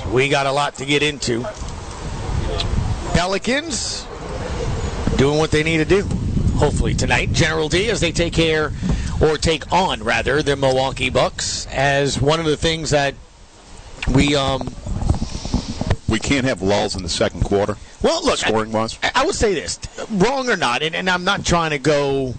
We got a lot to get into. Pelicans doing what they need to do, hopefully, tonight. General D, as they take on, the Milwaukee Bucks, as one of the things that we can't have lulls in the second quarter. Well, look, scoring-wise. I would say this, wrong or not, and I'm not trying to go,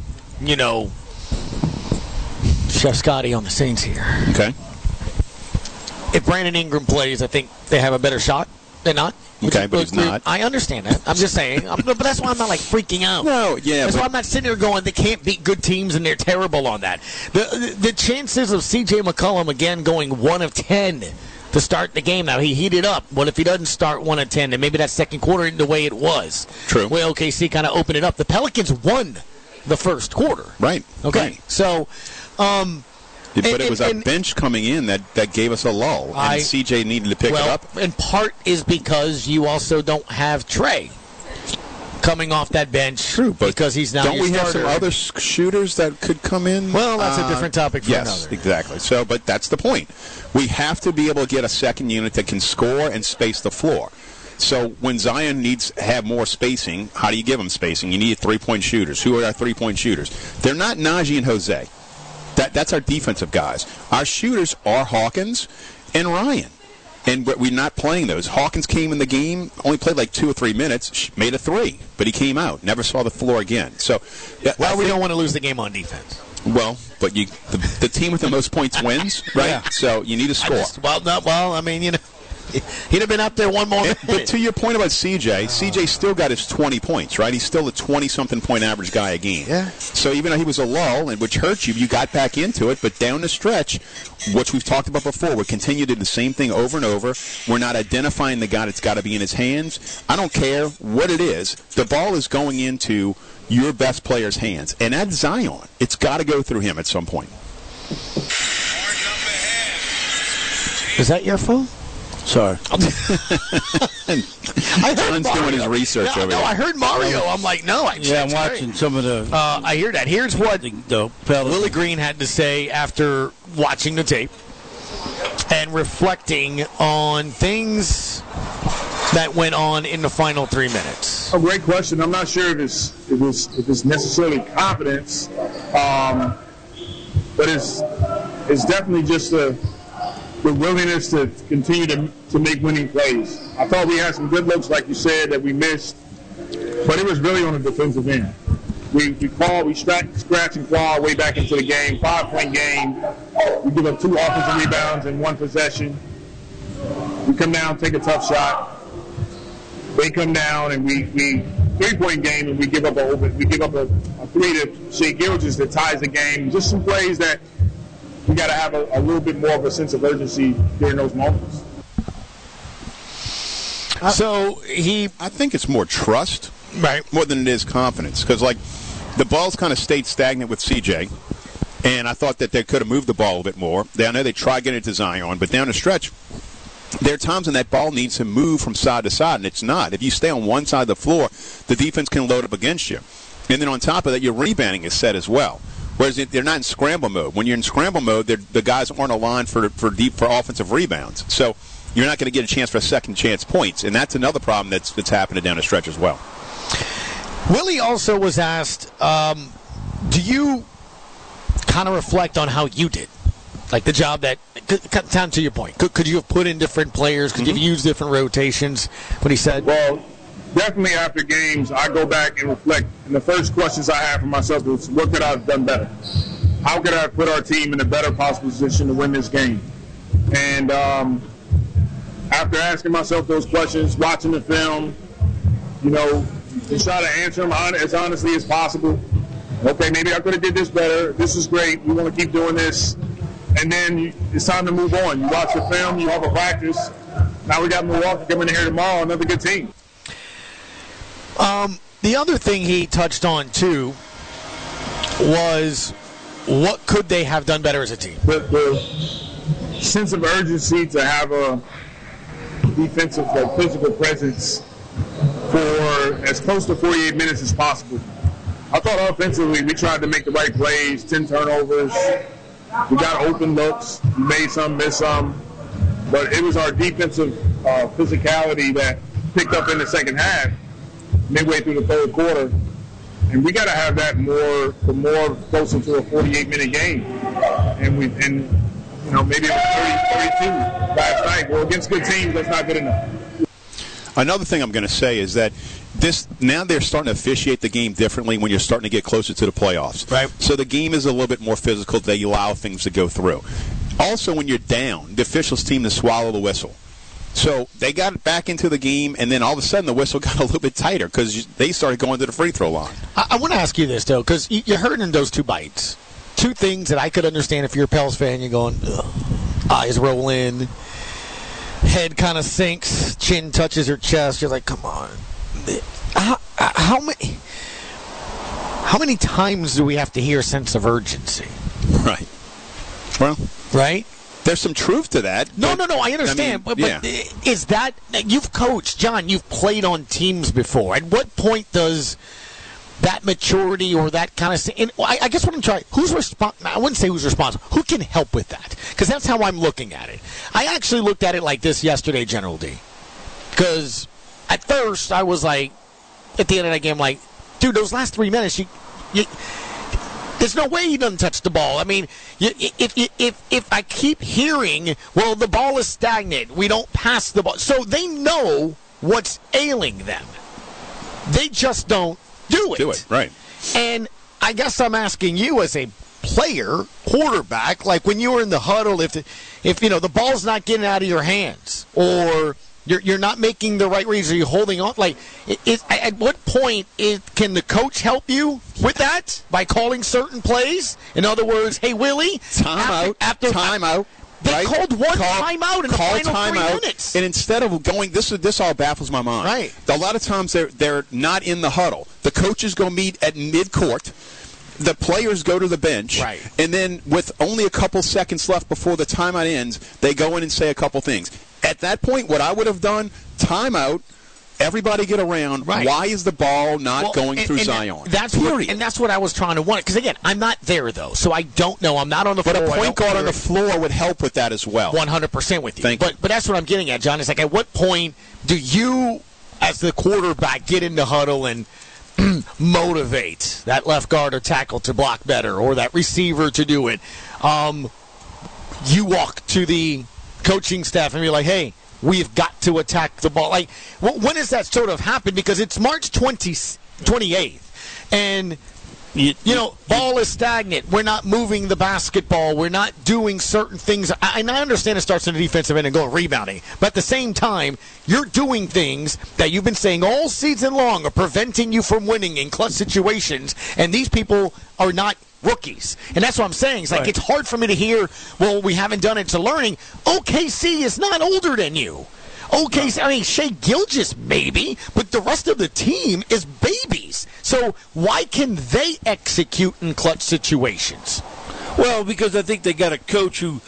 Chef Scotty on the Saints here. Okay. If Brandon Ingram plays, I think they have a better shot than not. Okay, but he's not. I understand that. I'm just saying. But that's why I'm not, freaking out. No, yeah. That's why I'm not sitting there going, they can't beat good teams and they're terrible on that. The chances of C.J. McCollum, again, going 1 of 10 to start the game. Now, he heated up. What if he doesn't start 1 of 10? And maybe that second quarter isn't the way it was. True. Well, OKC kind of opened it up. The Pelicans won the first quarter. Right. Okay. Right. So, but it was our bench coming in that gave us a lull, and CJ needed to pick it up. In part is because you also don't have Trey coming off that bench. True, but because he's not. Don't your we have starter. some other shooters that could come in? Well, that's a different topic for yes, another. Exactly. So, but that's the point. We have to be able to get a second unit that can score and space the floor. So when Zion needs to have more spacing, how do you give him spacing? You need three-point shooters. Who are our three-point shooters? They're not Najee and Jose. That's our defensive guys. Our shooters are Hawkins and Ryan. And we're not playing those. Hawkins came in the game, only played like 2 or 3 minutes, made a 3, but he came out, never saw the floor again. So, we don't want to lose the game on defense. Well, but the team with the most points wins, right? Yeah. So you need to score. He'd have been up there one more minute. But to your point about CJ still got his 20 points, right? He's still a 20-something point average guy a game. Yeah. So even though he was a lull, which hurt you got back into it. But down the stretch, which we've talked about before, we continue to do the same thing over and over. We're not identifying the guy that's got to be in his hands. I don't care what it is. The ball is going into your best player's hands. And that's Zion. It's got to go through him at some point. Is that your phone? Sorry. I heard Don's doing his research over there. No, I heard Mario. I'm like, no. I'm watching some of the... I hear that. Here's what Willie Green had to say after watching the tape and reflecting on things that went on in the final 3 minutes. A great question. I'm not sure if it's necessarily confidence, but it's definitely just the willingness to continue to make winning plays. I thought we had some good looks, like you said, that we missed, but it was really on the defensive end. We scratch and claw our way back into the game, 5-point game. We give up 2 offensive rebounds in 1 possession. We come down, take a tough shot. They come down, and we 3-point game, and we give up a 3 to Shea Gilgeous that ties the game. Just some plays that we got to have a little bit more of a sense of urgency during those moments. I think it's more trust, right, more than it is confidence, because the ball's kind of stayed stagnant with CJ, and I thought that they could have moved the ball a bit more. I know they tried getting it to Zion, but down the stretch, there are times when that ball needs to move from side to side, and it's not. If you stay on one side of the floor, the defense can load up against you, and then on top of that, your rebounding is set as well. Whereas they're not in scramble mode. When you're in scramble mode, the guys aren't aligned for offensive rebounds. So you're not going to get a chance for a second chance points, and that's another problem that's happening down the stretch as well. Willie also was asked, do you kind of reflect on how you did? Like the job that, down to your point, could you have put in different players? Could you have used different rotations? What he said? Well, definitely after games, I go back and reflect. And the first questions I have for myself is, what could I have done better? How could I have put our team in a better possible position to win this game? And after asking myself those questions, watching the film, just try to answer them as honestly as possible. Okay, maybe I could have did this better. This is great. We want to keep doing this. And then it's time to move on. You watch the film. You have a practice. Now we got Milwaukee coming in here tomorrow, another good team. The other thing he touched on, too, was what could they have done better as a team? The sense of urgency to have a defensive, physical presence for as close to 48 minutes as possible. I thought offensively we tried to make the right plays, 10 turnovers. We got open looks. We made some, missed some. But it was our defensive physicality that picked up in the second half, midway through the third quarter. And we got to have that more closer to a 48-minute game. And maybe it was 30-32 last night. Well, against good teams, that's not good enough. Another thing I'm going to say is that now they're starting to officiate the game differently when you're starting to get closer to the playoffs. Right. So the game is a little bit more physical. They allow things to go through. Also, when you're down, the officials team to swallow the whistle. So they got back into the game, and then all of a sudden the whistle got a little bit tighter because they started going to the free throw line. I want to ask you this, though, because you're heard in those two bites. Two things that I could understand if you're a Pels fan. You're going, ugh. Eyes roll in, head kind of sinks, chin touches her chest. You're like, come on. How many times do we have to hear a sense of urgency? Right. Well, right? There's some truth to that. No, I understand. But is that, you've coached, John, you've played on teams before. At what point does that maturity or that kind of thing, I guess what I'm trying, I wouldn't say who's responsible, who can help with that? Because that's how I'm looking at it. I actually looked at it like this yesterday, General D. Because at first I was like, at the end of that game, like, dude, those last 3 minutes, there's no way he doesn't touch the ball. I mean, if I keep hearing, well, the ball is stagnant, we don't pass the ball. So they know what's ailing them. They just don't do it. Right. And I guess I'm asking you as a player, quarterback, like when you were in the huddle, if the ball's not getting out of your hands or you're not making the right reads, or you're holding on. Like, at what point can the coach help you with that by calling certain plays? In other words, hey, Willie, timeout. They called one timeout in the final 3 minutes. And instead of going, this all baffles my mind. Right. A lot of times they're not in the huddle. The coaches go meet at mid-court. The players go to the bench, right. And then with only a couple seconds left before the timeout ends, they go in and say a couple things. At that point, what I would have done, timeout, everybody get around. Right. Why is the ball not going through Zion? That's what I was trying to want. Because, again, I'm not there, though, so I don't know. I'm not on the floor. But a point guard on the floor would help with that as well. 100% with you. Thank you. But that's what I'm getting at, John. It's like, at what point do you, as the quarterback, get in the huddle and motivate that left guard or tackle to block better, or that receiver to do it? You walk to the coaching staff and be like, hey, we've got to attack the ball. Like, when does that sort of happen? Because it's March 28th, and ball is stagnant. We're not moving the basketball. We're not doing certain things. And I understand it starts in the defensive end and going rebounding. But at the same time, you're doing things that you've been saying all season long are preventing you from winning in clutch situations. And these people are not rookies. And that's what I'm saying. It's like, It's hard for me to hear, well, we haven't done it to learning. OKC is not older than you. OKC, I mean, Shai Gilgeous maybe, but the rest of the team is babies. So why can they execute in clutch situations? Well, because I think they got a coach who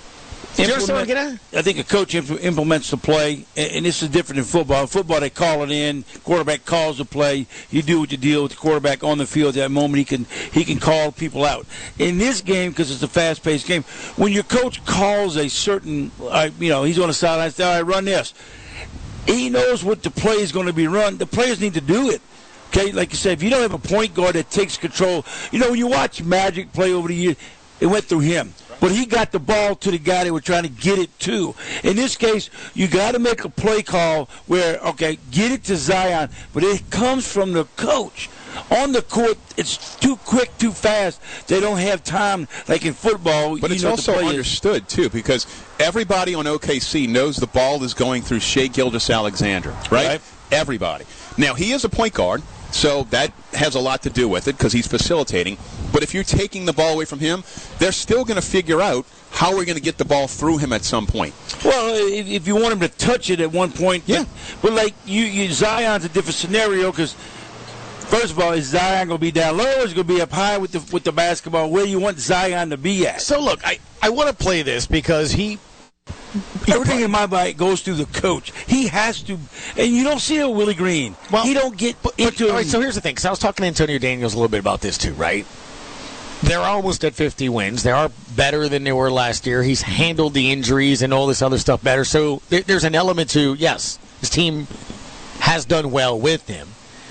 I think a coach implements the play, and this is different in football. In football, they call it in. Quarterback calls the play. You do what you deal with the quarterback on the field at that moment. He can call people out. In this game, because it's a fast-paced game, when your coach calls a certain, he's on the sideline, say, all right, run this. He knows what the play is going to be run. The players need to do it. Okay, like you said, if you don't have a point guard that takes control, when you watch Magic play over the years, it went through him. But he got the ball to the guy they were trying to get it to. In this case, you got to make a play call where, get it to Zion, but it comes from the coach. On the court, it's too quick, too fast. They don't have time like in football. But it's also understood, too, because everybody on OKC knows the ball is going through Shai Gilgeous-Alexander, right? Everybody. Now, he is a point guard. So that has a lot to do with it because he's facilitating. But if you're taking the ball away from him, they're still going to figure out how we're going to get the ball through him at some point. Well, if you want him to touch it at one point. Yeah. But like, Zion's a different scenario because, first of all, is Zion going to be down low or is he going to be up high with the basketball? Where do you want Zion to be at? So, look, I want to play this because everything in my mind goes through the coach. He has to, and you don't see it with Willie Green. Well, he don't get into. All right, so here's the thing. Because I was talking to Antonio Daniels a little bit about this too, right? They're almost at 50 wins. They are better than they were last year. He's handled the injuries and all this other stuff better. So there's an element to, yes, his team has done well with him.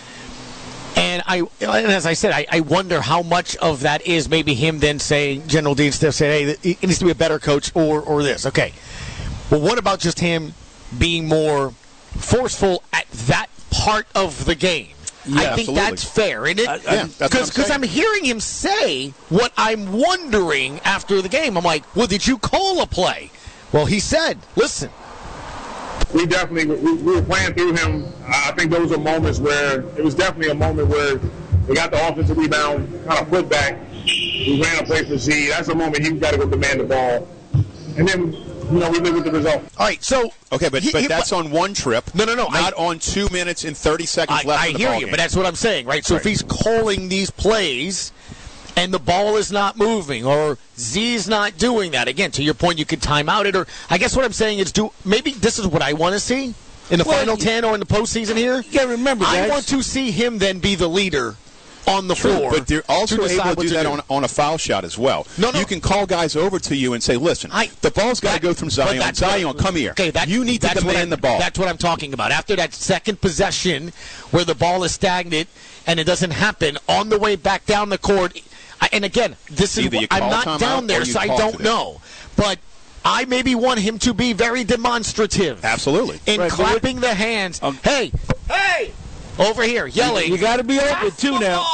And as I said, I wonder how much of that is maybe him then saying, General Dean Stiff said, hey, he needs to be a better coach or this. Okay. Well, what about just him being more forceful at that part of the game? Yeah, I think absolutely. that's fair, isn't it? Because I'm hearing him say what I'm wondering after the game. I'm like, well, did you call a play? Well, he said, listen. We definitely we were playing through him. I think those were moments where it was definitely a moment where we got the offensive rebound, kind of put back. We ran a play for Z. That's a moment he's got to go demand the ball. And then, we live with the result. All right, so Okay, but that's on one trip. No. Not on 2 minutes and 30 seconds left in the I hear ball you, game. but that's what I'm saying, right? So if he's calling these plays and the ball is not moving or Z's not doing that, again, to your point, you could time out it. Or I guess what I'm saying is maybe this is what I want to see in the final 10 or in the postseason here. You got to remember that. I want to see him then be the leader on the floor. But they're also able to do that on a foul shot as well. No. You can call guys over to you and say, listen, the ball's got to go from Zion. Zion, come here. Okay, you need to demand the ball. That's what I'm talking about. After that second possession where the ball is stagnant and it doesn't happen, on the way back down the court, and again, this is I'm not down there, so I don't know. But I maybe want him to be very demonstrative. Absolutely. In clapping the hands. Hey! Over here, yelling. You got to be open too now.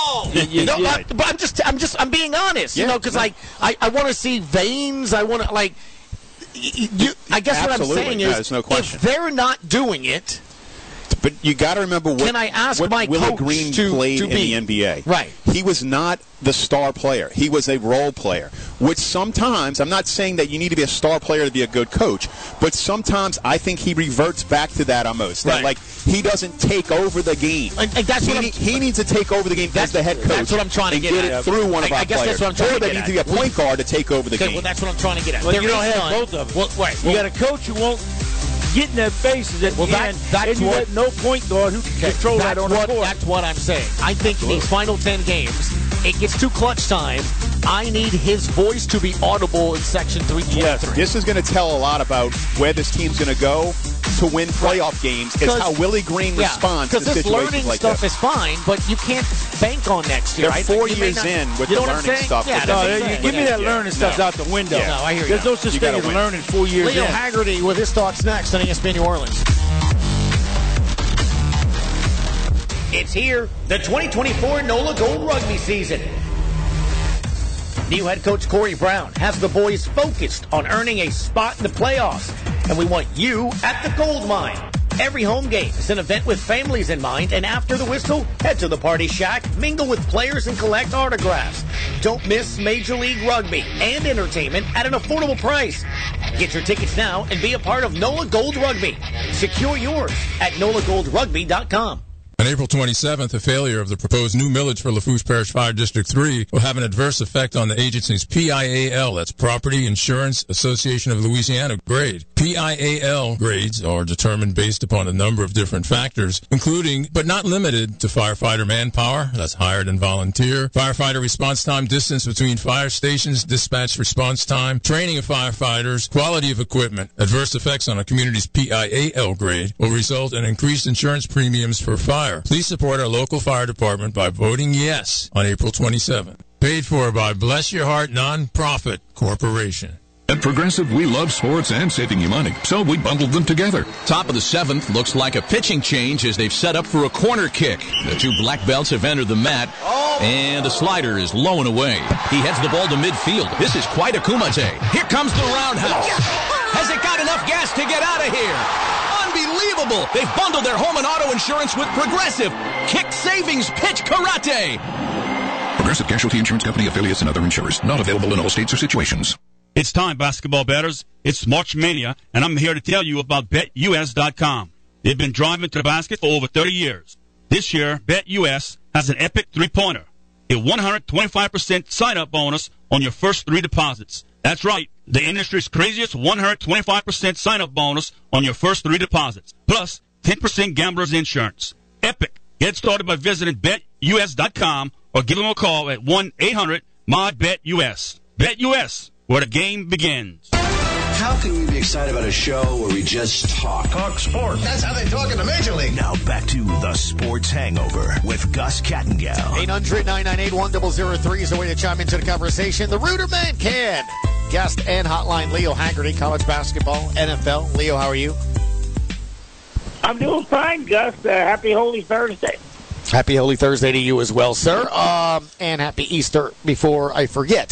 But I'm being honest, because I want to see veins. I want to I guess what I'm saying is, no question. If they're not doing it. But you got to remember what Willie Green played in the NBA. Right. He was not the star player. He was a role player, which sometimes, I'm not saying that you need to be a star player to be a good coach, but sometimes I think he reverts back to that almost. Right. That, he doesn't take over the game. And that's he needs to take over the game as the head coach. That's what I'm trying to get at. It through one of our players. That's what I'm trying to get at. Or they need to be a point guard to take over the game. Well, that's what I'm trying to get at. Well, you don't have both of them. You got a coach who won't get in their faces at the end, and you got no point guard who can control that on the court. That's what I'm saying. I think in these final 10 games, it gets to clutch time. I need his voice to be audible in Section 323. Yes, this is going to tell a lot about where this team's going to go to win playoff games. Is how Willie Green responds to situations like this. Because this learning stuff is fine, but you can't bank on next year. They're 4 years in with the learning stuff. Yeah, give me that learning stuff out the window. No, I hear you. There's no such thing as learning 4 years Leo in. Haggerty with his thoughts next on ESPN New Orleans. It's here, the 2024 NOLA Gold Rugby season. New head coach Corey Brown has the boys focused on earning a spot in the playoffs, and we want you at the Gold Mine. Every home game is an event with families in mind, and after the whistle, head to the Party Shack, mingle with players, and collect autographs. Don't miss Major League Rugby and entertainment at an affordable price. Get your tickets now and be a part of NOLA Gold Rugby. Secure yours at nolagoldrugby.com. On April 27th, a failure of the proposed new millage for Lafourche Parish Fire District 3 will have an adverse effect on the agency's PIAL, that's Property Insurance Association of Louisiana grade. PIAL grades are determined based upon a number of different factors, including, but not limited to firefighter manpower, that's hired and volunteer, firefighter response time, distance between fire stations, dispatch response time, training of firefighters, quality of equipment. Adverse effects on a community's PIAL grade will result in increased insurance premiums for fire. Please support our local fire department by voting yes on April 27th. Paid for by Bless Your Heart Nonprofit Corporation. At Progressive, we love sports and saving you money, so we bundled them together. Top of the 7th looks like a pitching change as they've set up for a corner kick. The two black belts have entered the mat, and the slider is low and away. He heads the ball to midfield. This is quite a kumite. Here comes the roundhouse. Has it got enough gas to get out of here? Unbelievable! They've bundled their home and auto insurance with Progressive. Kick Savings Pitch Karate. Progressive Casualty Insurance Company, affiliates, and other insurers. Not available in all states or situations. It's time, basketball bettors. It's March Mania, and I'm here to tell you about BetUS.com. They've been driving to the basket for over 30 years. This year, BetUS has an epic three-pointer. A 125% sign-up bonus on your first 3 deposits. That's right, the industry's craziest 125% sign-up bonus on your first 3 deposits. Plus, 10% gambler's insurance. Epic. Get started by visiting BetUS.com or give them a call at 1-800 My Bet US. Bet US, where the game begins. How can we be excited about a show where we just talk? Talk sports. That's how they talk in the Major League. Now back to the Sports Hangover with Gus Kattengell. 800-998-1003 is the way to chime into the conversation. The Rooter Man can. Guest and hotline Leo Haggerty, college basketball, NFL. Leo, how are you? I'm doing fine, Gus. Happy Holy Thursday. Happy Holy Thursday to you as well, sir. And happy Easter before I forget.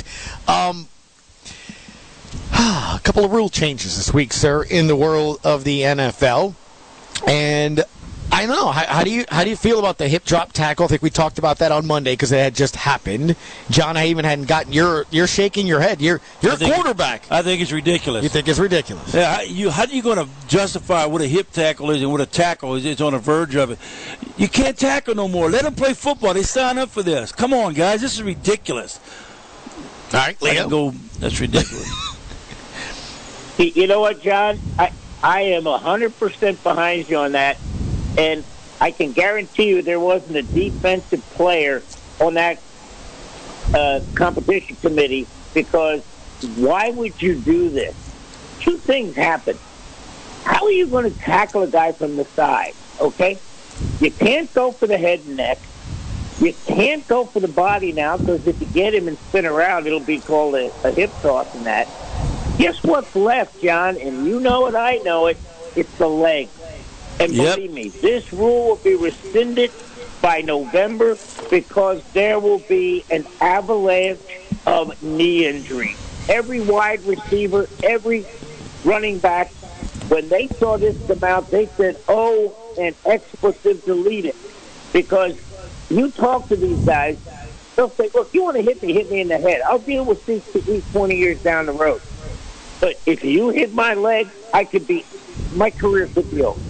A couple of rule changes this week, sir, in the world of the NFL. And I don't know, how do you feel about the hip drop tackle? I think we talked about that on Monday because it had just happened. John, I even hadn't gotten you're shaking your head. You're a quarterback. I think it's ridiculous. You think it's ridiculous? Yeah. How are you going to justify what a hip tackle is and what a tackle is? It's on the verge of it. You can't tackle no more. Let them play football. They sign up for this. Come on, guys. This is ridiculous. All right, Leo. That's ridiculous. You know what, John? I am 100% behind you on that, and I can guarantee you there wasn't a defensive player on that competition committee, because why would you do this? Two things happen. How are you going to tackle a guy from the side, okay? You can't go for the head and neck. You can't go for the body now, because if you get him and spin around, it'll be called a hip toss and that. Guess what's left, John? And you know it, I know it. It's the leg. And believe me, this rule will be rescinded by November, because there will be an avalanche of knee injuries. Every wide receiver, every running back, when they saw this come out, they said, oh, and expletive deleted. Because you talk to these guys, they'll say, look, you want to hit me in the head. I'll deal with these 20 years down the road. But if you hit my leg, my career could be over.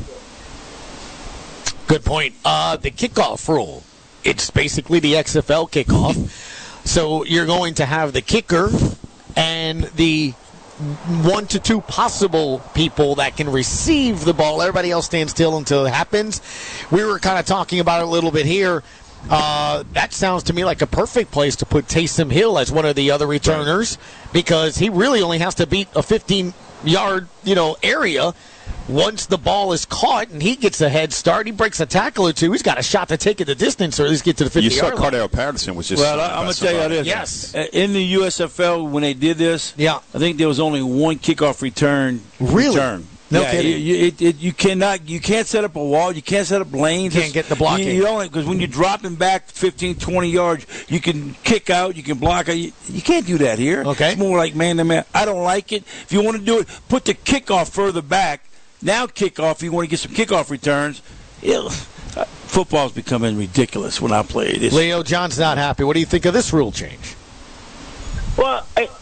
Good point. The kickoff rule. It's basically the XFL kickoff. So you're going to have the kicker and the 1 to 2 possible people that can receive the ball. Everybody else stands still until it happens. We were kind of talking about it a little bit here. That sounds to me like a perfect place to put Taysom Hill as one of the other returners, because he really only has to beat a 15-yard, area. Once the ball is caught and he gets a head start, he breaks a tackle or two, he's got a shot to take it the distance or at least get to the 50-yard line. You saw Cordell Patterson was just... Well, I'm going to tell you this. Yes. In the USFL, when they did this, I think there was only one kickoff return. Really? No kidding. You can't set up a wall. You can't set up lanes. You can't get the blocking. You only, because when you're dropping back 15, 20 yards, you can kick out, you can block out. You can't do that here. Okay. It's more like man-to-man. I don't like it. If you want to do it, put the kickoff further back. Now kickoff, if you want to get some kickoff returns. Football's becoming ridiculous when I play this. Leo, John's not happy. What do you think of this rule change? Well,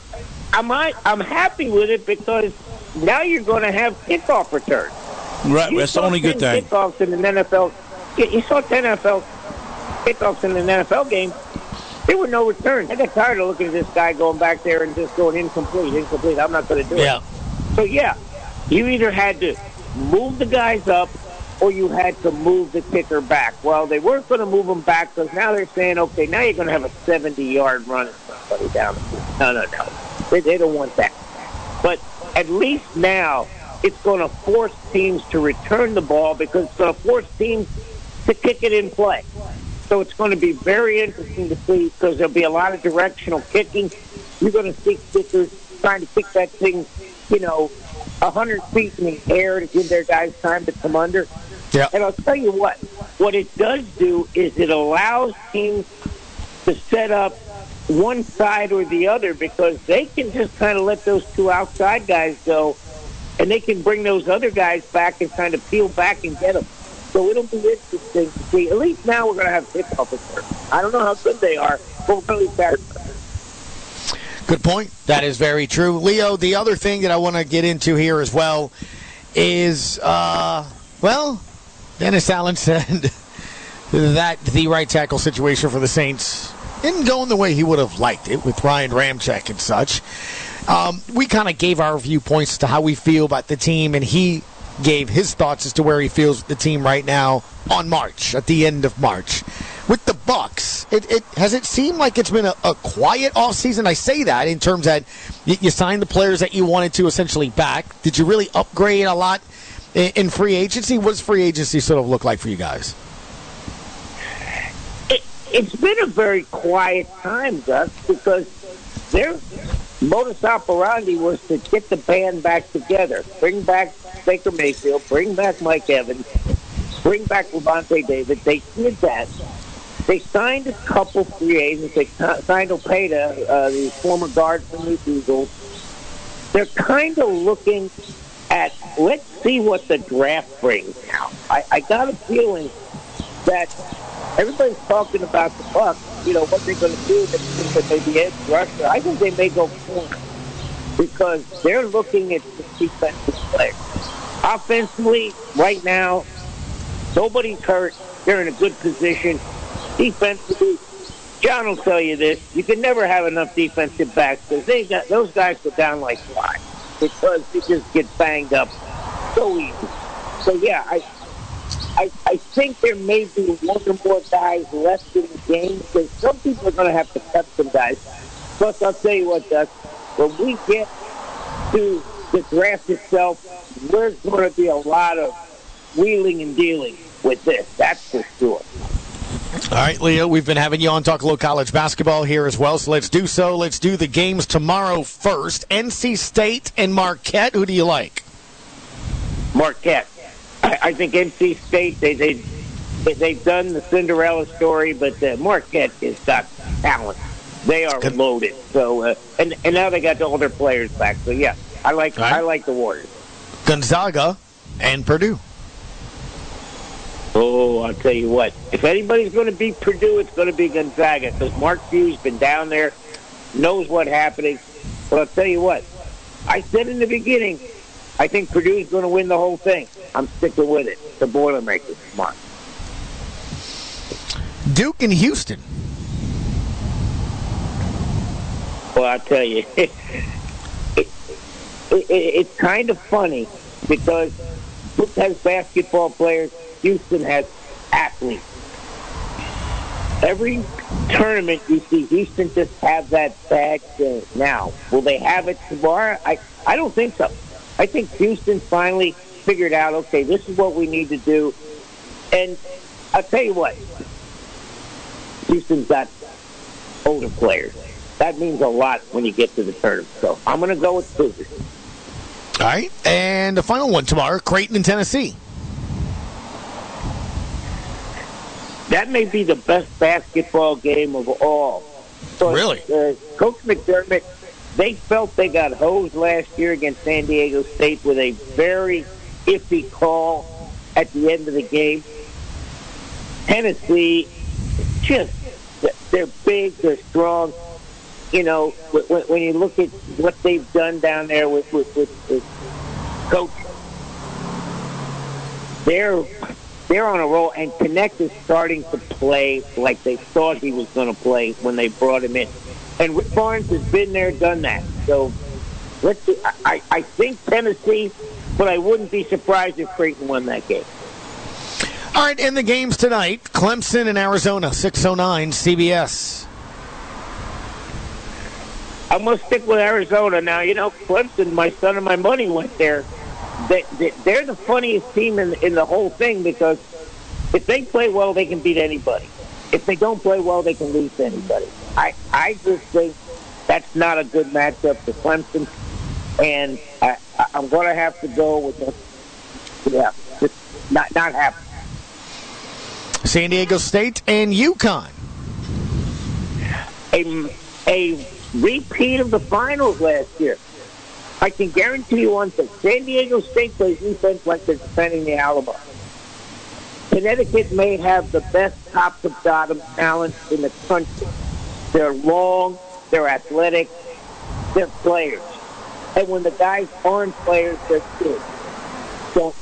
I'm happy with it, because now you're going to have kickoff returns. Right, that's the only good thing. Kickoffs in an NFL. You saw 10 NFL kickoffs in an NFL game. There were no returns. I got tired of looking at this guy going back there and just going incomplete. I'm not going to do it. So, you either had to move the guys up or you had to move the kicker back. Well, they weren't going to move them back, because now they're saying, okay, now you're going to have a 70-yard run and somebody down the field. No. They don't want that. But at least now it's going to force teams to return the ball, because it's going to force teams to kick it in play. So it's going to be very interesting to see, because there'll be a lot of directional kicking. You're going to see kickers trying to kick that thing, 100 feet in the air to give their guys time to come under. Yeah. And I'll tell you what it does do is it allows teams to set up one side or the other, because they can just kind of let those two outside guys go, and they can bring those other guys back and kind of peel back and get them. So it'll be interesting to see. At least now we're going to have kickoff returns. I don't know how good they are, but we're going to better. Good point. That is very true. Leo, the other thing that I want to get into here as well is, Dennis Allen said that the right tackle situation for the Saints didn't go in the way he would have liked it with Ryan Ramczyk and such. We kind of gave our viewpoints to how we feel about the team, and he gave his thoughts as to where he feels the team right now on March, at the end of March. with the Bucks, has it seemed like it's been a quiet offseason? I say that in terms that you signed the players that you wanted to essentially back. Did you really upgrade a lot in free agency? What does free agency sort of look like for you guys? It's been a very quiet time, Gus, because their modus operandi was to get the band back together, bring back Baker Mayfield, bring back Mike Evans, bring back Levante David. They did that. They signed a couple free agents. They signed Opeta, the former guard from the Eagles. They're kind of looking at, let's see what the draft brings now. I got a feeling that everybody's talking about the Bucs, what they're going to do. They think that maybe edge rusher. I think they may go corner because they're looking at the defensive players. Offensively, right now, nobody's hurt. They're in a good position. Defensively, John will tell you this: you can never have enough defensive backs because those guys go down like flies because they just get banged up so easy. So yeah, I think there may be one or more guys left in the game because some people are going to have to cut some guys. Plus, I'll tell you what, Gus, when we get to the draft itself, there's going to be a lot of wheeling and dealing with this. That's for sure. All right, Leo, we've been having you on Talk a little college basketball here as well, so let's do so. Let's do the games tomorrow first. NC State and Marquette. Who do you like? Marquette. I think NC State, they've done the Cinderella story, but Marquette has got talent. They are loaded. So and now they got all their players back. So yeah, I like the Warriors. Gonzaga and Purdue. Oh, I'll tell you what. If anybody's going to beat Purdue, it's going to be Gonzaga because Mark Few's been down there, knows what's happening. But I'll tell you what. I said in the beginning, I think Purdue's going to win the whole thing. I'm sticking with it. The Boilermakers. Come on. Duke and Houston. Well, I'll tell you, it's kind of funny because Duke has basketball players. Houston has athletes. Every tournament you see, Houston just have that bad game. Now, will they have it tomorrow? I don't think so. I think Houston finally figured out, okay, this is what we need to do. And I'll tell you what, Houston's got older players. That means a lot when you get to the tournament. So I'm going to go with Cougars. All right, and the final one tomorrow, Creighton and Tennessee. That may be the best basketball game of all. So, really? Coach McDermott, they felt they got hosed last year against San Diego State with a very iffy call at the end of the game. Tennessee, they're big, they're strong. When you look at what they've done down there with Coach, they're on a roll, and Connect is starting to play like they thought he was going to play when they brought him in. And Rick Barnes has been there, done that. So let's see. I think Tennessee, but I wouldn't be surprised if Creighton won that game. All right, in the games tonight, Clemson and Arizona, 6:09 CBS. I'm going to stick with Arizona now. Clemson, my son and my money went there. They're the funniest team in the whole thing because if they play well, they can beat anybody. If they don't play well, they can lose to anybody. I just think that's not a good matchup for Clemson, and I'm going to have to go with them. Yeah, just not happen. San Diego State and UConn. A repeat of the finals last year. I can guarantee you one thing. San Diego State plays defense like they're defending the Alabama. Connecticut may have the best top-to-bottom talent in the country. They're long, they're athletic, they're players. And when the guys aren't players, they're good. So,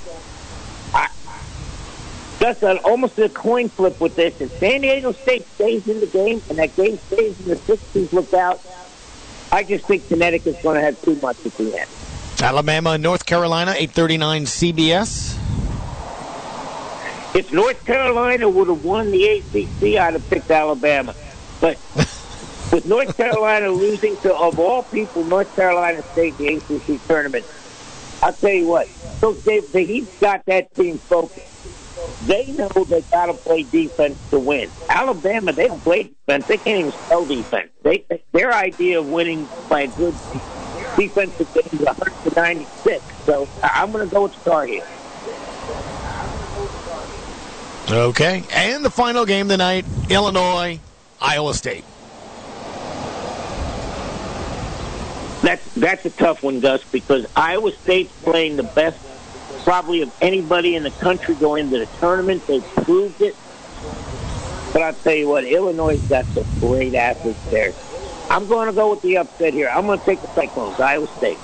that's almost a coin flip with this. If San Diego State stays in the game and that game stays in the 60s, look out. I just think Connecticut's going to have too much at the end. Alabama and North Carolina, 8:39 CBS. If North Carolina would have won the ACC, I'd have picked Alabama. But with North Carolina losing to, of all people, North Carolina State in the ACC tournament, I'll tell you what, he's got that team focused. They know they got to play defense to win. Alabama, they don't play defense. They can't even spell defense. Their idea of winning by a good defensive game is 196. So I'm going to go with Tar Heel. Okay. And the final game tonight, Illinois, Iowa State. That's a tough one, Gus, because Iowa State's playing the best probably of anybody in the country going into the tournament. They've proved it. But I'll tell you what, Illinois has got some great athletes there. I'm going to go with the upset here. I'm going to take the Cyclones, Iowa State.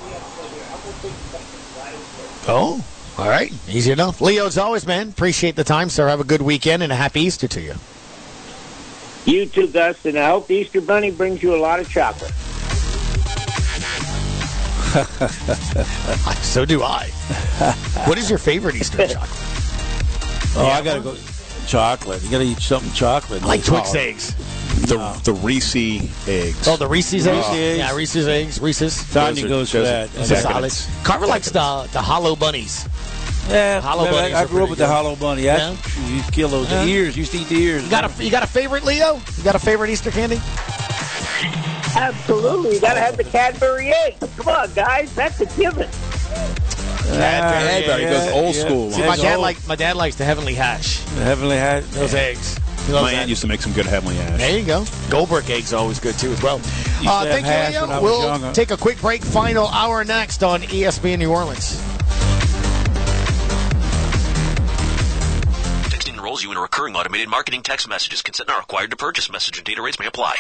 Oh, all right. Easy enough. Leo, as always, man, appreciate the time, sir. Have a good weekend and a happy Easter to you. You too, Gus, and I hope the Easter Bunny brings you a lot of chocolate. So do I. What is your favorite Easter chocolate? I got to go chocolate. You got to eat something chocolate. I like Twix eggs. The Reese eggs. Oh, the Reese's eggs? Eggs. Yeah, Reese's eggs. Reese's. Tanya goes for that. Solid. Carver likes the hollow bunnies. Yeah, hollow bunnies. I grew up with the hollow bunny. Yeah. You used to kill those. The ears. You used to eat the ears. You got a favorite, Leo? You got a favorite Easter candy? Absolutely. You got to have the Cadbury egg. Come on, guys. That's a given. Cadbury goes old school. See, my dad likes the Heavenly Hash. The Heavenly Hash. Those eggs. My aunt used to make some good Heavenly Hash. There you go. Goldberg eggs are always good, too, as well. Thank you, Leo. We'll take a quick break. Final hour next on ESPN New Orleans. Texting enrolls you in a recurring automated marketing text messages. Consent not required to purchase. Message and data rates may apply.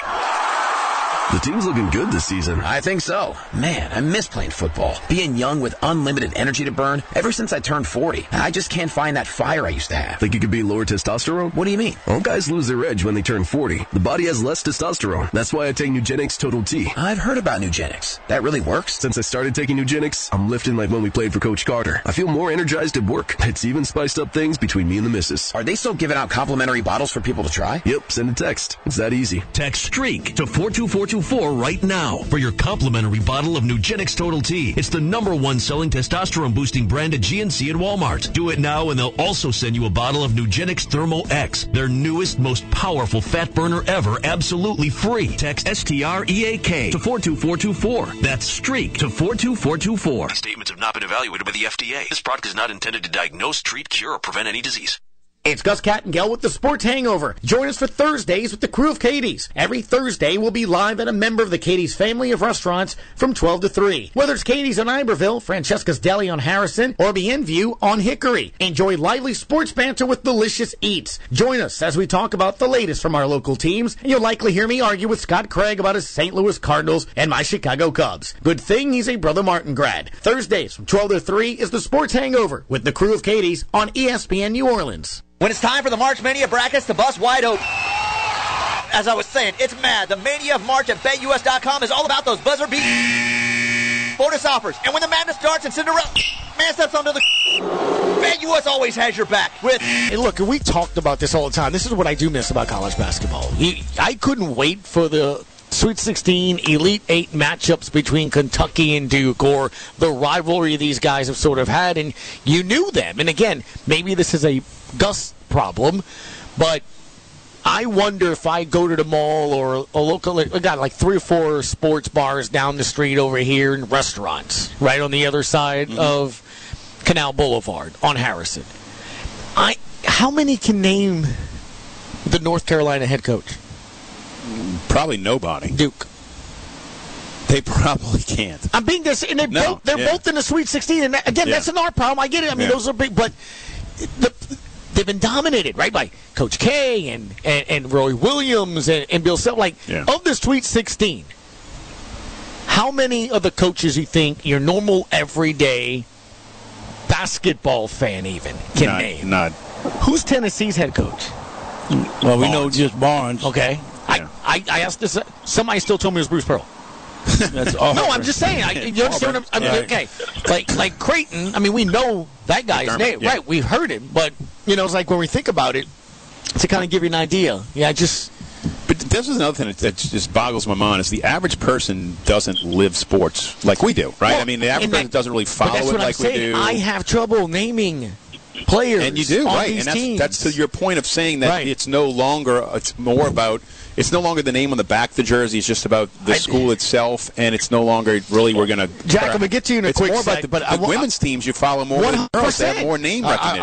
The team's looking good this season. I think so. Man, I miss playing football. Being young with unlimited energy to burn. Ever since I turned 40, I just can't find that fire I used to have. Think it could be lower testosterone? What do you mean? All guys lose their edge when they turn 40. The body has less testosterone. That's why I take Nugenix Total T. I've heard about Nugenix. That really works? Since I started taking Nugenix, I'm lifting like when we played for Coach Carter. I feel more energized at work. It's even spiced up things between me and the missus. Are they still giving out complimentary bottles for people to try? Yep, send a text. It's that easy. Text STREAK to 42424 right now for your complimentary bottle of Nugenix Total T. It's the #1 selling testosterone boosting brand at GNC and Walmart. Do it now and they'll also send you a bottle of Nugenix Thermo X, their newest, most powerful fat burner ever, absolutely free. Text STREAK to 42424. That's STREAK to 42424. These statements have not been evaluated by the FDA. This product is not intended to diagnose, treat, cure, or prevent any disease. It's Gus Kattengell with the Sports Hangover. Join us for Thursdays with the crew of Katie's. Every Thursday, we'll be live at a member of the Katie's family of restaurants from 12 to 3. Whether it's Katie's on Iberville, Francesca's Deli on Harrison, or Bienview on Hickory. Enjoy lively sports banter with delicious eats. Join us as we talk about the latest from our local teams, and you'll likely hear me argue with Scott Craig about his St. Louis Cardinals and my Chicago Cubs. Good thing he's a Brother Martin grad. Thursdays from 12 to 3 is the Sports Hangover with the crew of Katie's on ESPN New Orleans. When it's time for the March Mania brackets to bust wide open. As I was saying, it's mad. The Mania of March at BetUS.com is all about those buzzer beat bonus offers. And when the madness starts and Cinderella man steps onto the BetUS always has your back with. Hey, look, we talked about this all the time. This is what I do miss about college basketball. I couldn't wait for the Sweet 16, Elite 8 matchups between Kentucky and Duke, or the rivalry these guys have sort of had, and you knew them. And again, maybe this is a Gus problem, but I wonder if I go to the mall or a local, we got like 3 or 4 sports bars down the street over here and restaurants right on the other side of Canal Boulevard on Harrison. How many can name the North Carolina head coach? Probably nobody. Duke. They probably can't. I'm being this, and they're both in the Sweet 16. And again, that's not our problem. I get it. I mean, those are big, but they've been dominated, right, by Coach K and Roy Williams and Bill Self. Of the Sweet 16, how many of the coaches you think your normal, everyday basketball fan even can name? Not. Who's Tennessee's head coach? Well, we know just Barnes. Okay. I asked this. Somebody still told me it was Bruce Pearl. That's all. No, I'm just saying. You understand what I'm saying? Okay. Like Creighton, I mean, we know that guy's name. Yeah. Right, we've heard him, but, it's like when we think about it, to kind of give you an idea. Yeah, But this is another thing that just boggles my mind is the average person doesn't live sports like we do, right? Well, I mean, the average person doesn't really follow it like we do. I have trouble naming players. And you do, on right? These And teams. that's to your point of saying that it's no longer the name on the back of the jersey. It's just about the school itself, and it's no longer really we're going to. Jack, I'm going to get to you in a quick more sec, about the women's teams. You follow more than girls. They have more name recognition.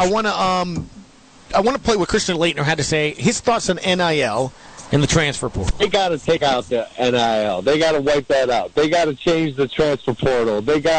I want to play what Christian Laettner had to say. His thoughts on NIL and the transfer portal. They got to take out the NIL. They got to wipe that out. They got to change the transfer portal.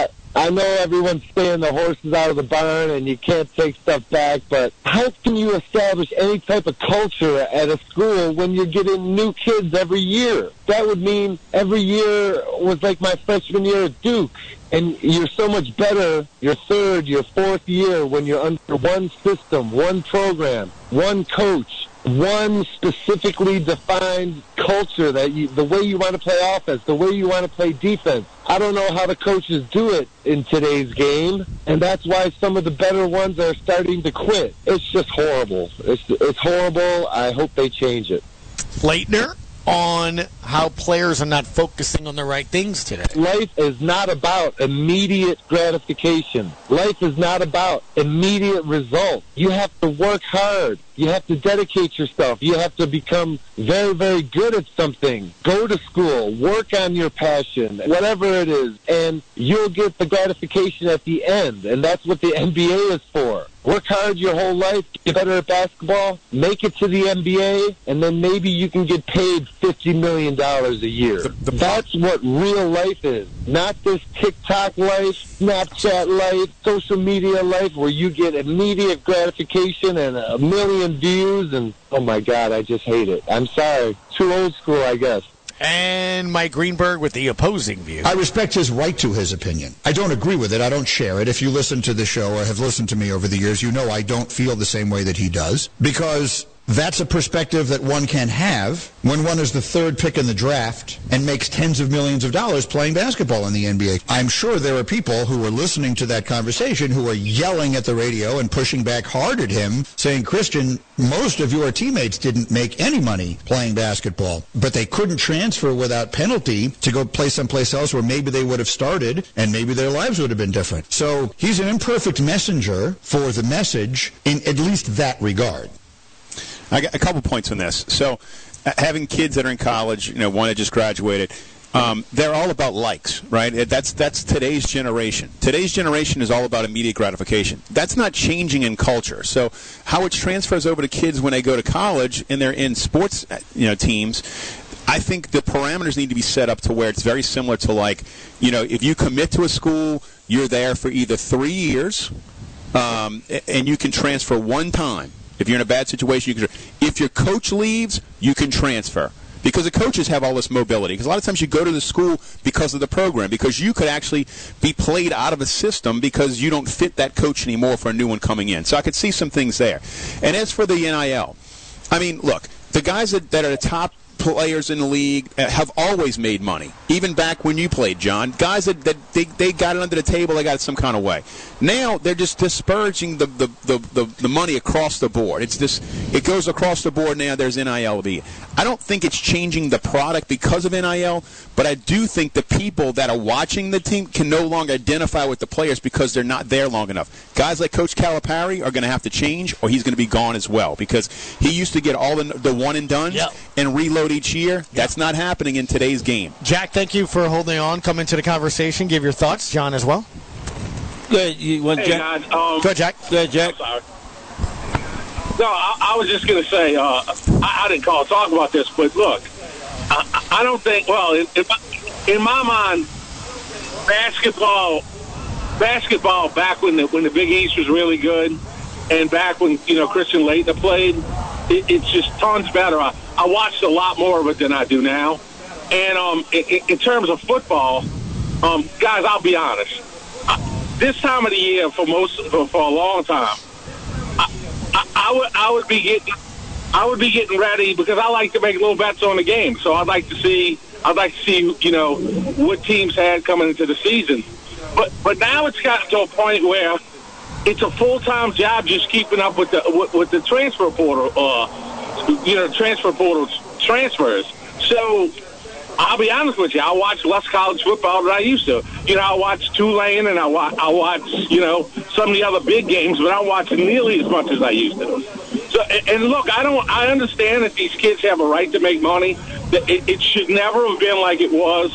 I know everyone's saying the horses out of the barn and you can't take stuff back, but how can you establish any type of culture at a school when you're getting new kids every year? That would mean every year was like my freshman year at Duke. And you're so much better your third, your fourth year when you're under one system, one program, one coach, one specifically defined culture, the way you want to play offense, the way you want to play defense. I don't know how the coaches do it in today's game, and that's why some of the better ones are starting to quit. It's just horrible. It's horrible. I hope they change it. Laettner on how players are not focusing on the right things today. Life is not about immediate gratification. Life is not about immediate results. You have to work hard. You have to dedicate yourself. You have to become very, very good at something. Go to school. Work on your passion, whatever it is, and you'll get the gratification at the end, and that's what the NBA is for. Work hard your whole life, get better at basketball, make it to the NBA, and then maybe you can get paid $50 million a year. That's what real life is. Not this TikTok life, Snapchat life, social media life where you get immediate gratification and 1 million views, and oh my God, I just hate it. I'm sorry. Too old school, I guess. And Mike Greenberg with the opposing view. I respect his right to his opinion. I don't agree with it. I don't share it. If you listen to the show or have listened to me over the years, you know I don't feel the same way that he does, because that's a perspective that one can have when one is the third pick in the draft and makes tens of millions of dollars playing basketball in the NBA. I'm sure there are people who are listening to that conversation who are yelling at the radio and pushing back hard at him, saying, Christian, most of your teammates didn't make any money playing basketball, but they couldn't transfer without penalty to go play someplace else where maybe they would have started and maybe their lives would have been different. So he's an imperfect messenger for the message in at least that regard. I got a couple points on this. So, having kids that are in college, one that just graduated, they're all about likes, right? That's today's generation. Today's generation is all about immediate gratification. That's not changing in culture. So, how it transfers over to kids when they go to college and they're in sports, teams, I think the parameters need to be set up to where it's very similar to if you commit to a school, you're there for either 3 years, and you can transfer one time. If you're in a bad situation, you can. If your coach leaves, you can transfer. Because the coaches have all this mobility. Because a lot of times you go to the school because of the program. Because you could actually be played out of a system because you don't fit that coach anymore for a new one coming in. So I could see some things there. And as for the NIL, I mean, look, the guys that are the top players in the league have always made money. Even back when you played, John. Guys that they got it under the table, they got it some kind of way. Now they're just dispersing the money across the board. It goes across the board now. There's NIL. I don't think it's changing the product because of NIL, but I do think the people that are watching the team can no longer identify with the players because they're not there long enough. Guys like Coach Calipari are going to have to change, or he's going to be gone as well, because he used to get all the one and dones and reload each year. That's not happening in today's game. Jack, thank you for holding on. Come into the conversation. Give your thoughts. John as well. Go ahead, Jack. Guys, go ahead, Jack. Go ahead, Jack. No, I was just going to say, I didn't talk about this, but look, I don't think, well, in my mind, basketball back when the Big East was really good, and back when, Christian Laettner played, it's just tons better. I watched a lot more of it than I do now. And in terms of football, guys, I'll be honest. This time of the year, for a long time, I would be getting ready because I like to make little bets on the game. So I'd like to see what teams had coming into the season. But now it's gotten to a point where it's a full-time job just keeping up with the transfer portal, transfer portal transfers. So I'll be honest with you, I watch less college football than I used to. I watch Tulane and I watch some of the other big games, but I don't watch nearly as much as I used to. So, and look, I understand that these kids have a right to make money. That it should never have been like it was.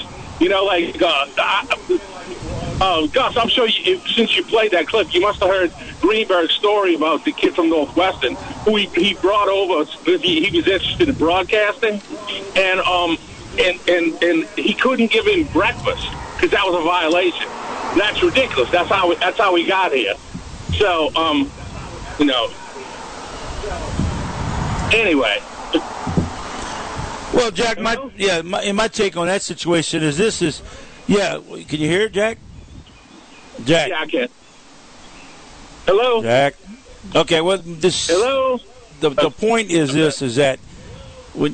Gus, I'm sure since you played that clip, you must have heard Greenberg's story about the kid from Northwestern who he brought over because he was interested in broadcasting, and he couldn't give him breakfast because that was a violation. That's ridiculous. That's how we got here. So, Anyway. Well, Jack, my take on that situation is can you hear it, Jack? Jack. Yeah, I can. Hello? Jack. Okay, well, Hello? The point is that when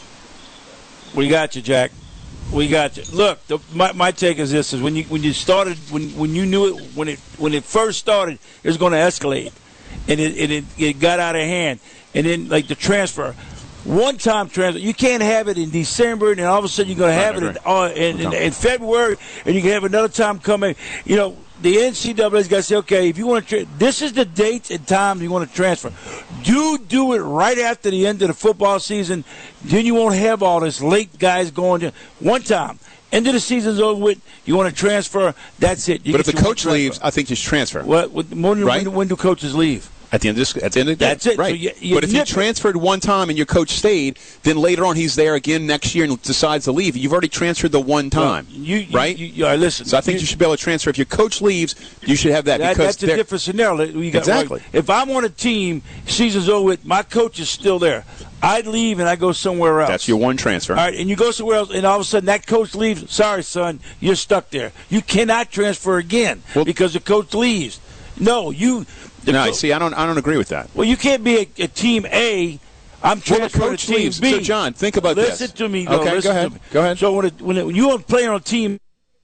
we got you, Jack. We got you. Look, my take is this: is when you started, when you knew it, when it first started, it was going to escalate, and it got out of hand, and then like the transfer. One-time transfer. You can't have it in December, and then all of a sudden you're going to have it in February, and you can have another time coming. The NCAA's got to say, okay, if you want to, this is the dates and times you want to transfer. Do it right after the end of the football season. Then you won't have all this late guys going to one time. End of the season's over with. You want to transfer, that's it. But if the coach leaves, I think just transfer. When do coaches leave? At the end of the day. That's it. Right. So you but if you transferred one time and your coach stayed, then later on he's there again next year and decides to leave. You've already transferred the one time, right? Listen. So I think you should be able to transfer. If your coach leaves, you should have that. That's a different scenario. Exactly. Right. If I'm on a team, season's over with, my coach is still there. I'd leave and I go somewhere else. That's your one transfer. All right, and you go somewhere else, and all of a sudden that coach leaves. Sorry, son, you're stuck there. You cannot transfer again because the coach leaves. No, see, I don't agree with that. Well, you can't be a team A. I'm transferring to team B. So, John, think about this. Listen to me. Okay, go ahead. Go ahead. So when you want to play on a team,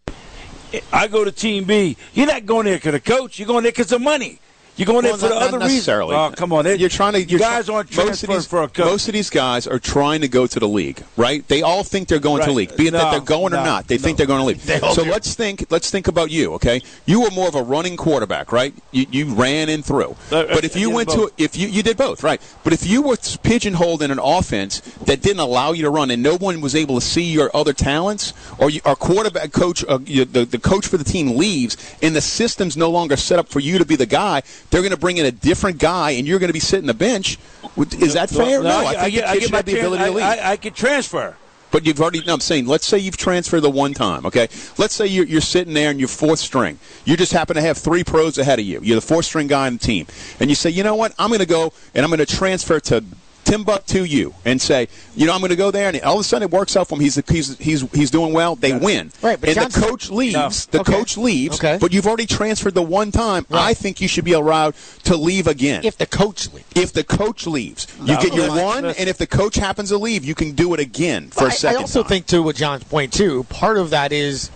I go to team B. You're not going there because of the coach. You're going there because of money. You're going there for the other reason. Oh, come on. You're trying to. Guys aren't transferring for a coach. Most of these guys are trying to go to the league, right? They all think they're going to the league, be it that they're going or not. They think they're going to the league. So let's think about you, okay? You were more of a running quarterback, right? You ran in through. But if you went to, you did both, right? But if you were pigeonholed in an offense that didn't allow you to run, and no one was able to see your other talents, or our quarterback coach, the coach for the team leaves, and the system's no longer set up for you to be the guy, they're going to bring in a different guy, and you're going to be sitting the bench. Is that fair? No, I think the kid should have the ability to leave. I could transfer. But you've already. No, I'm saying, let's say you've transferred the one time. Okay, let's say you're sitting there and you're fourth string. You just happen to have three pros ahead of you. You're the fourth string guy on the team, and you say, you know what? I'm going to go and I'm going to transfer to Timbuktu U and say, I'm going to go there, and all of a sudden it works out for him. He's doing well. They win. Right, but and the coach leaves. No. The coach leaves. Okay. But you've already transferred the one time. Right. I think you should be allowed to leave again. If the coach leaves. If the coach leaves, you get your one, and if the coach happens to leave, you can do it again for a second. I also think, too, with John's point too, part of that is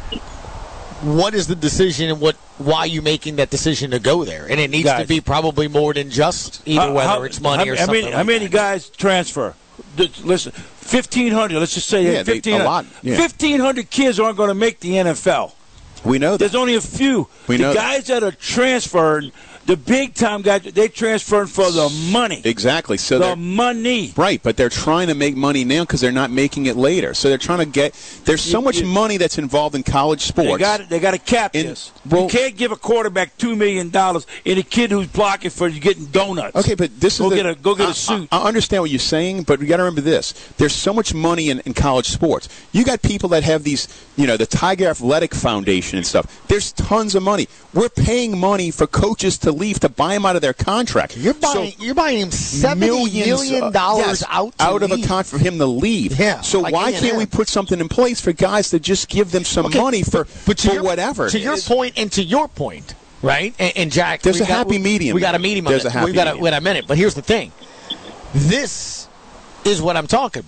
what is the decision and why are you making that decision to go there? And it needs to be probably more than just whether it's money or something. How many guys transfer? Listen, 1,500. Let's just say 1,500. A lot. Yeah. 1,500 kids aren't going to make the NFL. We know that. There's only a few. The guys that are transferring, the big-time guys, they transferring for the money. Exactly. So the money. Right, but they're trying to make money now because they're not making it later. So they're trying to get – there's so much money that's involved in college sports. They got to cap this. You can't give a quarterback $2 million and a kid who's blocking for you getting donuts. Okay, but this is – get a suit. I understand what you're saying, but you got to remember this. There's so much money in college sports. You got people that have these – the Tiger Athletic Foundation and stuff. There's tons of money. We're paying money for coaches to leave to buy him out of their contract. You're buying him $70 million out of a contract for him to leave. Yeah. So why can't we put something in place for guys to just give them some money for whatever? To your point and to your point, right? And Jack, there's a happy medium. We got a medium. There's a happy medium. Wait a minute, but here's the thing. This is what I'm talking about.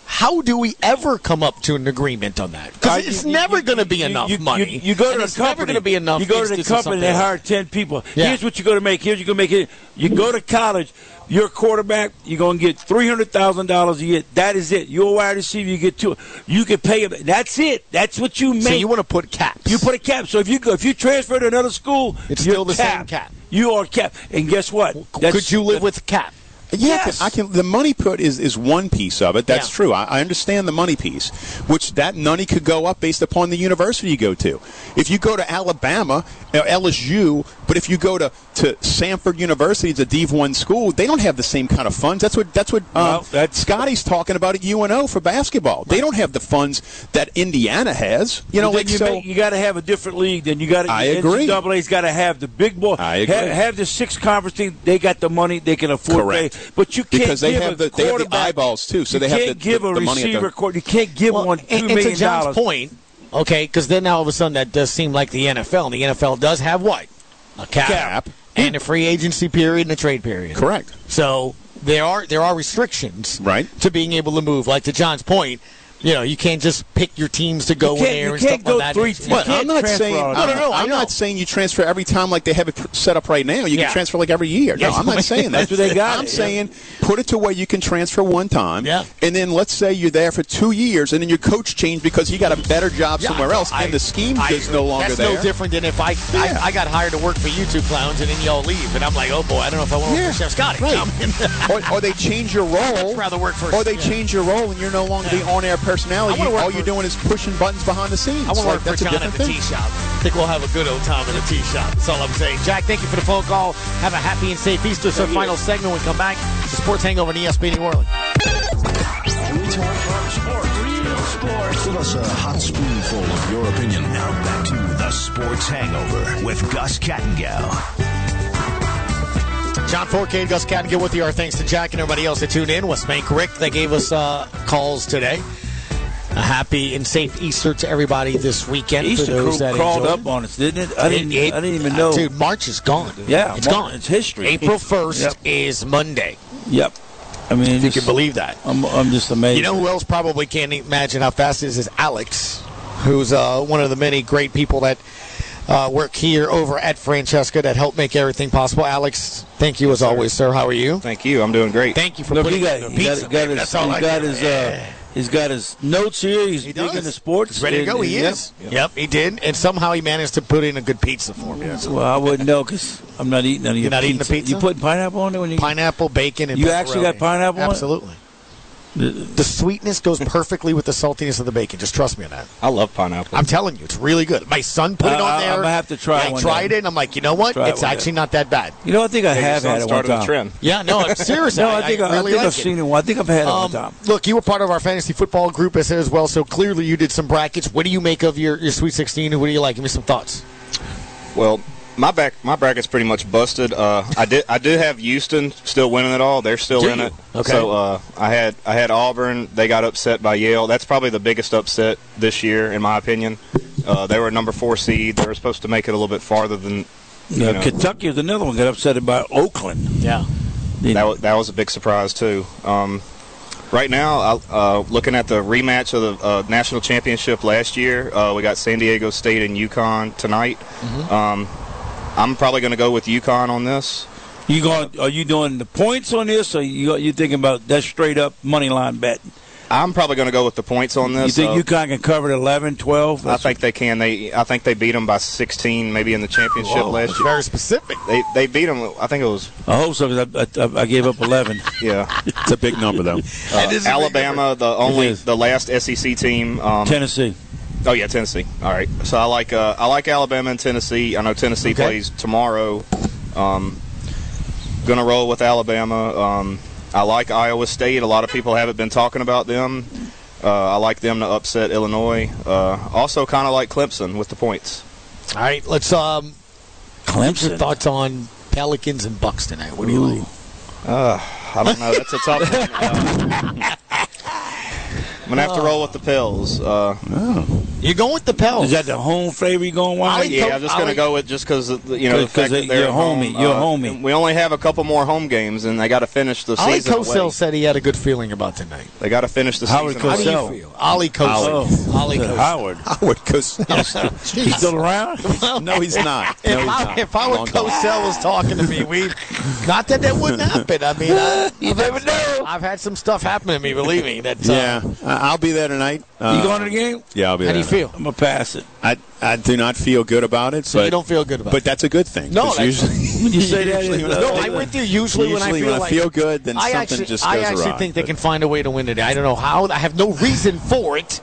how do we ever come up to an agreement on that? Because it's never going to be enough money. You go to the it's company. never going to be enough. You go to the company, they hire 10 people. Yeah. Here's what you're going to make. Here's what you're going to make. You go to college, you're a quarterback, you're going to get $300,000 a year. That is it. You're a wide receiver, you get two. You can pay them. That's it. That's what you make. So you want to put caps. You put a cap. So if you transfer to another school, it's you're still the capped. same cap. You are capped. And guess what? Could you live with cap? Yeah, Yes. I can. The money put is one piece of it. That's true. I understand the money piece, which that money could go up based upon the university you go to. If you go to Alabama, LSU, but if you go to Samford University, it's a Div 1 school, they don't have the same kind of funds. That's what Scotty's talking about at UNO for basketball. They don't have the funds that Indiana has. You know, you got to have a different league. Then you got to. I agree. NCAA's got to have the big boy. I agree. Have the 6 conference team. They got the money. They can afford. Correct. But you can't because they give have a the eyeballs too. So they have can't give a the money receiver. at the, You can't give one $2 million. And to John's point, okay, because then all of a sudden that does seem like the NFL. And the NFL does have what? A cap. And a free agency period and a trade period. Correct. So there are restrictions to being able to move. Like to John's point, you know, you can't just pick your teams to go in there and stuff like that. But I'm not saying I'm not saying you transfer every time like they have it set up right now. You can transfer like every year. No, I'm not saying that. That's what they got. I'm saying put it to where you can transfer one time. Yeah. And then let's say you're there for 2 years, and then your coach changed because he got a better job somewhere else, and the scheme is no longer there. That's no different than if I got hired to work for you two clowns, and then y'all leave, and I'm like, oh boy, I don't know if I want to work for Chef Scotty. Right. or they change your role. I'd rather work for. Or they change your role, and you're no longer the on-air personality. All you're doing is pushing buttons behind the scenes. I want to work for John at the tea shop. I think we'll have a good old time at the tea shop. That's all I'm saying. Jack, thank you for the phone call. Have a happy and safe Easter. So final segment when we come back. The Sports Hangover on ESPN New Orleans. We talk sports, real sports. Give us a hot spoonful of your opinion. Now back to the Sports Hangover with Gus Kattengell. John Forcade, Gus Kattengell with you. Our thanks to Jack and everybody else that tuned in. West Bank Rick, they gave us calls today. A happy and safe Easter to everybody this weekend. Easter for those that crawled enjoyed. up on us, didn't it? I didn't even know. Dude, March is gone. Yeah, it's gone. It's history. April 1st is Monday. Yep. I mean, you can believe that. I'm just amazed. You know who else probably can't imagine how fast it is Alex, who's one of the many great people that work here over at Francesca that help make everything possible. Alex, thank you as always, sir. How are you? Thank you. I'm doing great. Thank you for putting the pizza. He's got his notes here. He's big into sports. He's ready to go. He is. Yep, he did. And somehow he managed to put in a good pizza for me. Well, I wouldn't know because I'm not eating any of your You're not eating the pizza? You putting pineapple on it? When you pineapple, bacon, and you pepperoni. actually got pineapple on it? Absolutely. The sweetness goes perfectly with the saltiness of the bacon. Just trust me on that. I love pineapple. I'm telling you, it's really good. My son put it on there. I'm going to have to try I tried it, and I'm like, you know what? It's actually not that bad. You know, I think I have had it one time. Trend. Yeah, no, seriously. No, I think I've seen it one. I think I've had it one time. Look, you were part of our fantasy football group as well, so clearly you did some brackets. What do you make of your Sweet 16, what do you like? Give me some thoughts. Well, my bracket's pretty much busted. I do have Houston still winning it all. They're still in it. Okay. So I had Auburn. They got upset by Yale. That's probably the biggest upset this year, in my opinion. They were a number 4 seed. They were supposed to make it a little bit farther than. Kentucky was another one got upset by Oakland. Yeah. That was a big surprise too. Right now, looking at the rematch of the national championship last year, we got San Diego State and UConn tonight. Mm-hmm. I'm probably going to go with UConn on this. Are you doing the points on this, or you thinking about that straight up money line bet? I'm probably going to go with the points on this. You think UConn can cover it 11, 12? I think they can. I think they beat them by 16, maybe in the championship last year. Very specific. They beat them. I think it was. I hope so because I gave up 11. Yeah, it's a big number though. Alabama, the last SEC team. Tennessee. Oh yeah, Tennessee. All right. So I like Alabama and Tennessee. I know Tennessee plays tomorrow. Gonna roll with Alabama. I like Iowa State. A lot of people haven't been talking about them. I like them to upset Illinois. Also, kind of like Clemson with the points. All right, let's Clemson. Your thoughts on Pelicans and Bucks tonight? What do you like? I don't know. That's a tough one. I'm gonna have to roll with the Pels. You're going with the Pels. Is that the home flavor you going with? Yeah, I'm just going to go with just because the fact that they're your homie. Your homie. We only have a couple more home games, and they got to finish the season. Ali Kosel said he had a good feeling about tonight. They got to finish the Howard season. Cosell. How do you feel? Ali Kosel. Ali Kosel. Howard Cosell. He's still around? No, he's not. No, If Howard Cosell was talking to me, not that wouldn't happen. I mean, you never know. I've had some stuff happen to me. Believe me. I'll be there tonight. You going to the game? Yeah, I'll be there. How do you feel? I'm gonna pass it. I do not feel good about it. So you don't feel good about it? But that's a good thing. No, usually when you say that, I'm with you. Usually when I feel good, then something just goes I actually awry. think they can find a way to win today. I don't know how. I have no reason for it.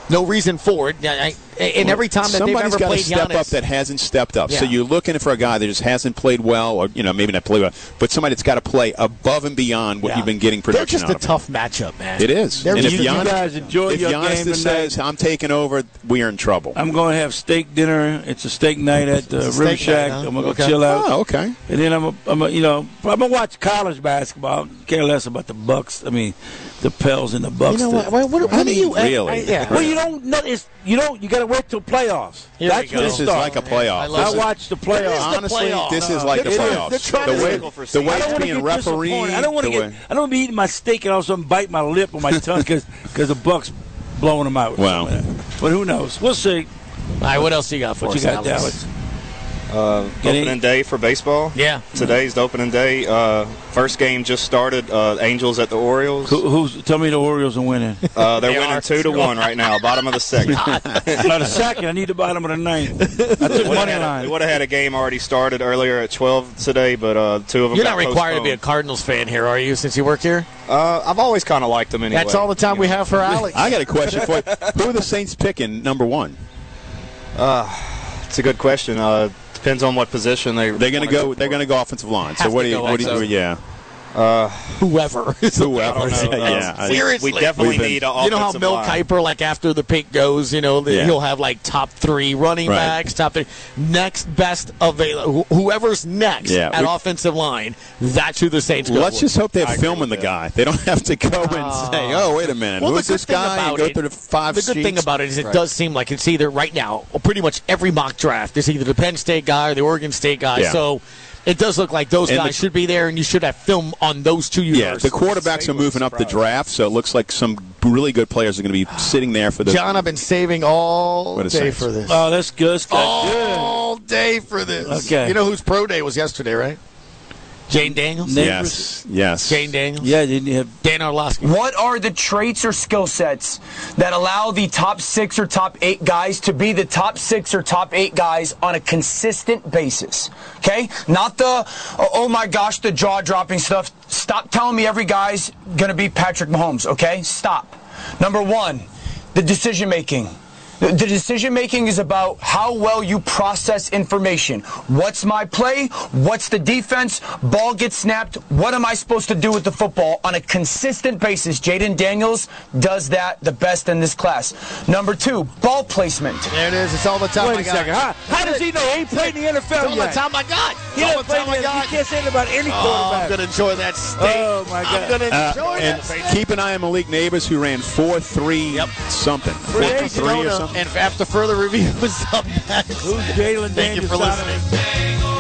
And every time that they've ever played Giannis, step up that hasn't stepped up. Yeah. So you're looking for a guy that just hasn't played well, or maybe not play well, but somebody that's got to play above and beyond what you've been getting production out of. They're just a tough matchup, man. It is. And if you guys enjoy your Giannis game says I'm taking over, we are in trouble. I'm going to have steak dinner. It's a steak night at the River Shack. I'm going to go chill out. Oh, okay. And then I'm gonna watch college basketball. Care less about the Bucks. I mean, the Pels and the Bucks. You know what do you really? Well, you don't know. You got to wait till playoffs. That's when this is like a playoff. I watch the playoffs. Honestly, this is like a playoff. The way it's being refereed. I don't want to be eating my steak and all of a sudden bite my lip or my tongue because the Bucks blowing them out. Wow. But who knows? We'll see. All right, what else you got for us, Alex? Opening day for baseball. Yeah. Today's the opening day. First game just started. Angels at the Orioles. Tell me the Orioles are winning. They're winning 2-1 right now. Bottom of the second. Not the second. I need the bottom of the ninth. I took money line. We would have had a game already started earlier at 12 today, but two of them. You're got not required postponed. to be a Cardinals fan here, are you? Since you work here. I've always kind of liked them anyway. That's all the time we have for Alex. I got a question for you. Who are the Saints picking number one? It's a good question. Depends on what position they're going to go. They're going to go offensive line. So what do you do? Yeah. Whoever. Yeah. Seriously. We definitely need an offensive line. You know how Mel Kiper, like after the pick goes, he'll have like top 3 running backs, top 3. Next best available. Whoever's next at offensive line, that's who the Saints go Let's just hope they have film on the guy. They don't have to go and say, oh, wait a minute. Well, who's this guy? And go through the 5 The good thing about it is it does seem like it's either right now, pretty much every mock draft is either the Penn State guy or the Oregon State guy. Yeah. So it does look like those guys should be there, and you should have film on those two universities. Yeah, the quarterbacks are moving up the draft, so it looks like some really good players are going to be sitting there for the. John, I've been saving all day for this. Oh, that's good. All day for this. Okay. You know whose pro day was yesterday, right? Jane Daniels? Yes. Jane Daniels? Yeah, didn't you have Dan Orlovsky? What are the traits or skill sets that allow the top 6 or top 8 guys to be the top 6 or top 8 guys on a consistent basis? Okay? Not the, oh my gosh, the jaw-dropping stuff. Stop telling me every guy's going to be Patrick Mahomes, okay? Stop. Number 1, the decision-making. The decision-making is about how well you process information. What's my play? What's the defense? Ball gets snapped. What am I supposed to do with the football on a consistent basis? Jaden Daniels does that the best in this class. Number 2, ball placement. There it is. It's all the time Wait a second. How does he know? He ain't played in the NFL yet. All the time I got. All the time I got. You can't say that about any quarterback. I'm going to enjoy that steak. Oh, my God. I'm going to enjoy that. Keep an eye on Malik Neighbors, who ran 4.3 something. 4.3 or something. And after further review is up next. Who's Jalen Daniels? Thank you for listening.